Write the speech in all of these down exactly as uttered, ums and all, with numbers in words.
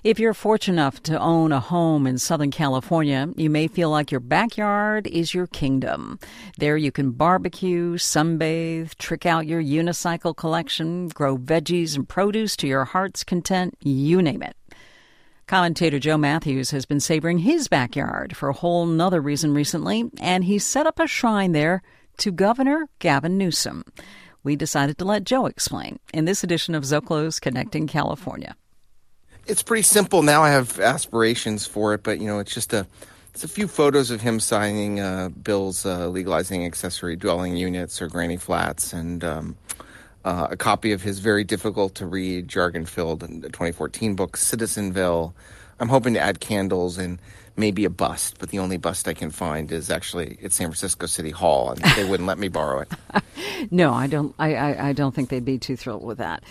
If you're fortunate enough to own a home in Southern California, you may feel like your backyard is your kingdom. There you can barbecue, sunbathe, trick out your unicycle collection, grow veggies and produce to your heart's content, you name it. Commentator Joe Matthews has been savoring his backyard for a whole nother reason recently, and he set up a shrine there to Governor Gavin Newsom. We decided to let Joe explain in this edition of Zocalo's Connecting California. It's pretty simple. Now I have aspirations for it, but, you know, it's just a it's a few photos of him signing uh, bills uh, legalizing accessory dwelling units or granny flats, and um, uh, a copy of his very difficult-to-read, jargon-filled twenty fourteen book, Citizenville. I'm hoping to add candles and maybe a bust, but the only bust I can find is actually at San Francisco City Hall, and they wouldn't let me borrow it. No, I don't. I, I, I don't think they'd be too thrilled with that.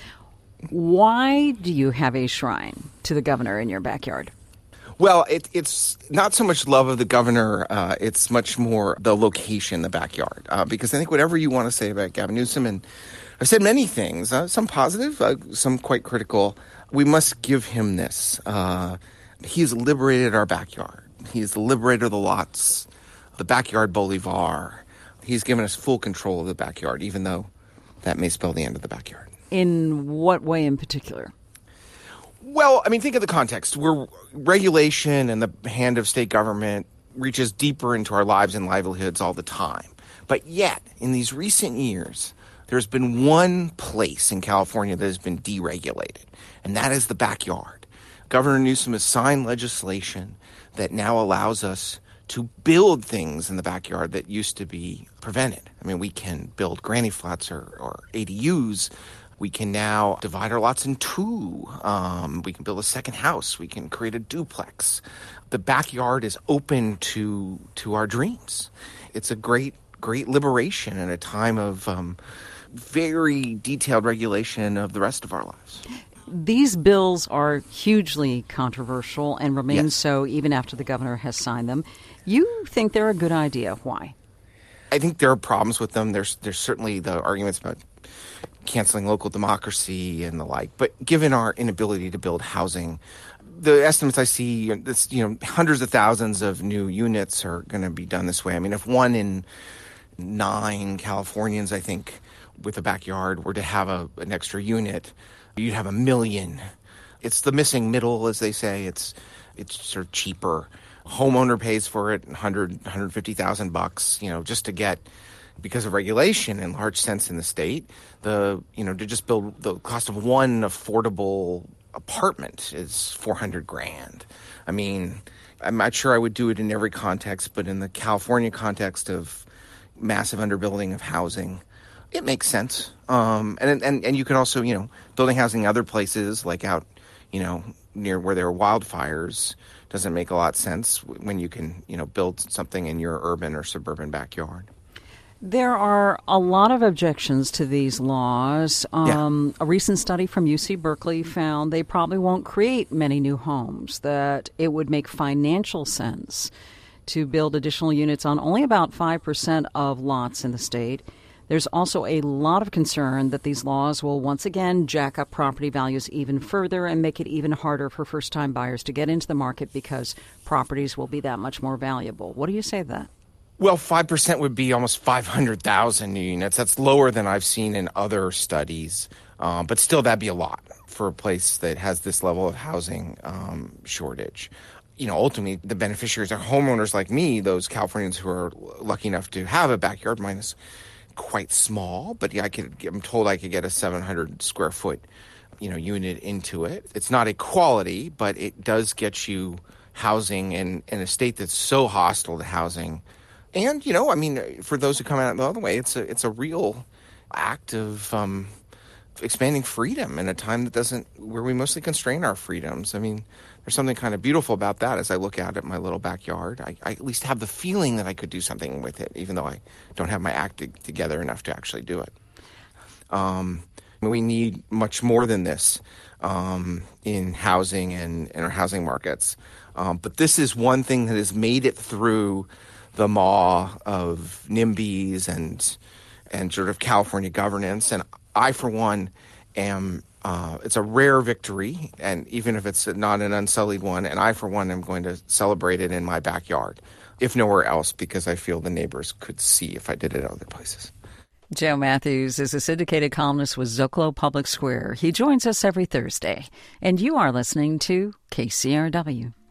Why do you have a shrine to the governor in your backyard? Well, it, it's not so much love of the governor. Uh, it's much more the location, the backyard. Uh, because I think whatever you want to say about Gavin Newsom, and I've said many things, uh, some positive, uh, some quite critical, we must give him this. Uh, he's liberated our backyard. He's liberated the lots, the backyard Bolivar. He's given us full control of the backyard, even though that may spell the end of the backyard. In what way in particular? Well, I mean, think of the context. We're regulation and the hand of state government reaches deeper into our lives and livelihoods all the time. But yet, in these recent years, there's been one place in California that has been deregulated, and that is the backyard. Governor Newsom has signed legislation that now allows us to build things in the backyard that used to be prevented. I mean, we can build granny flats or, or A D Us. We can now divide our lots in two. Um, we can build a second house. We can create a duplex. The backyard is open to to our dreams. It's a great, great liberation in a time of um, very detailed regulation of the rest of our lives. These bills are hugely controversial and remain yes. so even after the governor has signed them. You think they're a good idea. Why? I think there are problems with them. There's there's certainly the arguments about canceling local democracy and the like. But given our inability to build housing, the estimates I see, this, you know, hundreds of thousands of new units are going to be done this way. I mean, if one in nine Californians, I think, with a backyard were to have a, an extra unit, you'd have a million. It's the missing middle, as they say. It's it's sort of cheaper. Homeowner pays for it, one hundred, one hundred fifty thousand bucks, you know, just to get, because of regulation in large sense in the state, the, you know, to just build the cost of one affordable apartment is four hundred grand. I mean, I'm not sure I would do it in every context, but in the California context of massive underbuilding of housing, it makes sense. Um, and, and, and you can also, you know, building housing in other places, like out, you know, near where there are wildfires, doesn't make a lot of sense when you can, you know, build something in your urban or suburban backyard. There are a lot of objections to these laws. Um, yeah. A recent study from U C Berkeley found they probably won't create many new homes, that it would make financial sense to build additional units on only about five percent of lots in the state. There's also a lot of concern that these laws will once again jack up property values even further and make it even harder for first-time buyers to get into the market because properties will be that much more valuable. What do you say to that? Well, five percent would be almost five hundred thousand new units. That's lower than I've seen in other studies. Um, but still, that'd be a lot for a place that has this level of housing um, shortage. You know, ultimately, the beneficiaries are homeowners like me, those Californians who are lucky enough to have a backyard. Mine is quite small, but yeah, I could, I'm told I could get a seven hundred square foot, you know, unit into it. It's not a quality, but it does get you housing in, in a state that's so hostile to housing. And, you know, I mean, for those who come out the other way, it's a it's a real act of um, expanding freedom in a time that doesn't, where we mostly constrain our freedoms. I mean, there's something kind of beautiful about that as I look out at my little backyard. I, I at least have the feeling that I could do something with it, even though I don't have my act together enough to actually do it. Um, we need much more than this um, in housing and in our housing markets. Um, but this is one thing that has made it through the maw of NIMBYs and and sort of California governance. And I, for one, am Uh, it's a rare victory, and even if it's not an unsullied one, and I, for one, am going to celebrate it in my backyard, if nowhere else, because I feel the neighbors could see if I did it other places. Joe Matthews is a syndicated columnist with Zocalo Public Square. He joins us every Thursday, and you are listening to K C R W.